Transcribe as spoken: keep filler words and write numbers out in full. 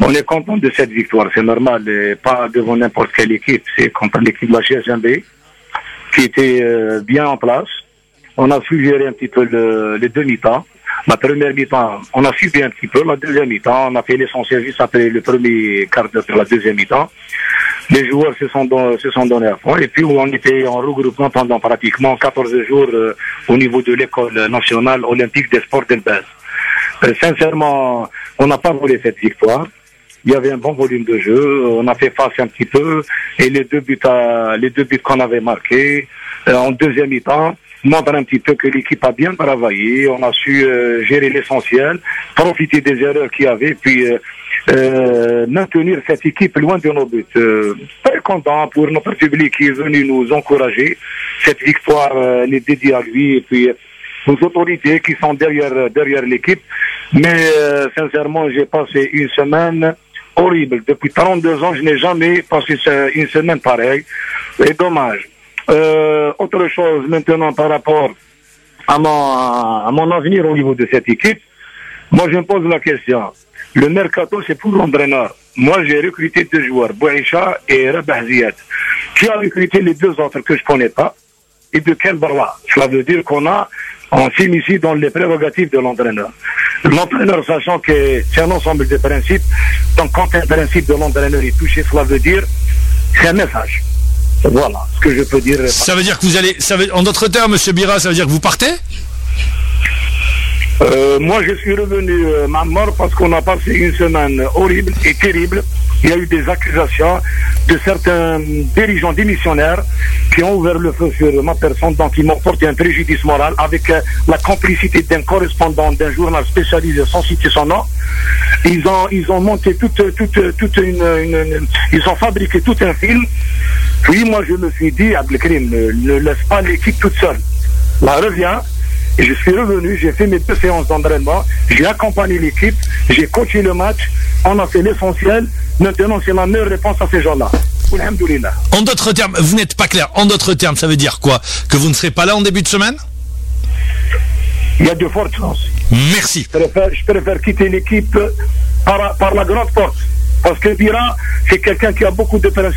On est content de cette victoire, c'est normal, et pas devant n'importe quelle équipe, c'est contre l'équipe de la G S M B, qui était euh, bien en place. On a su gérer un petit peu le, les deux mi-temps. La première mi-temps, on a subi un petit peu. La deuxième mi-temps, on a fait l'essentiel juste après le premier quart d'heure de la deuxième mi-temps. Les joueurs se sont, don, se sont donnés à fond. Et puis, on était en regroupement pendant pratiquement quatorze jours euh, au niveau de l'école nationale olympique des sports d'Elbaz. Euh, sincèrement, on n'a pas volé cette victoire. Il y avait un bon volume de jeu. On a fait face un petit peu. Et les deux buts, à, les deux buts qu'on avait marqués euh, en deuxième mi-temps montre un petit peu que l'équipe a bien travaillé, on a su euh, gérer l'essentiel, profiter des erreurs qu'il y avait, puis euh, euh, maintenir cette équipe loin de nos buts. Euh, très content pour notre public qui est venu nous encourager. Cette victoire euh, est dédiée à lui, et puis aux autorités qui sont derrière derrière l'équipe. Mais euh, sincèrement, j'ai passé une semaine horrible. Depuis trente-deux ans, je n'ai jamais passé une semaine pareille. Et dommage. Euh, autre chose maintenant par rapport à mon, à mon avenir au niveau de cette équipe, moi je me pose la question. Le mercato c'est pour l'entraîneur. Moi j'ai recruté deux joueurs, Bouaïcha et Rabah Ziad. Qui a recruté les deux autres que je connais pas et de quel barra? Cela veut dire qu'on a, on s'initie dans les prérogatives de l'entraîneur. L'entraîneur, sachant que c'est un ensemble de principes, donc quand un principe de l'entraîneur est touché, cela veut dire c'est un message. Voilà ce que je peux dire. Ça veut dire que vous allez, ça veut, en d'autres termes, Monsieur Bira, ça veut dire que vous partez? euh, Moi, je suis revenu euh, ma mort parce qu'on a passé une semaine horrible et terrible. Il y a eu des accusations de certains dirigeants démissionnaires qui ont ouvert le feu sur ma personne, donc ils m'ont porté un préjudice moral avec euh, la complicité d'un correspondant d'un journal spécialisé sans citer son nom. Ils ont, ils ont monté toute, toute, toute une, une, une, ils ont fabriqué tout un film. Puis moi je me suis dit, Abdelkrim, ne, ne laisse pas l'équipe toute seule. Là, reviens. Et je suis revenu, j'ai fait mes deux séances d'entraînement, j'ai accompagné l'équipe, j'ai coaché le match, on a fait l'essentiel. Maintenant, c'est la meilleure réponse à ces gens-là. Alhamdoulilah. En d'autres termes, vous n'êtes pas clair. En d'autres termes, ça veut dire quoi? Que vous ne serez pas là en début de semaine? Il y a de fortes chances. Merci. Je préfère, je préfère quitter l'équipe par, par la grande porte. Parce que Bira, c'est quelqu'un qui a beaucoup de principes.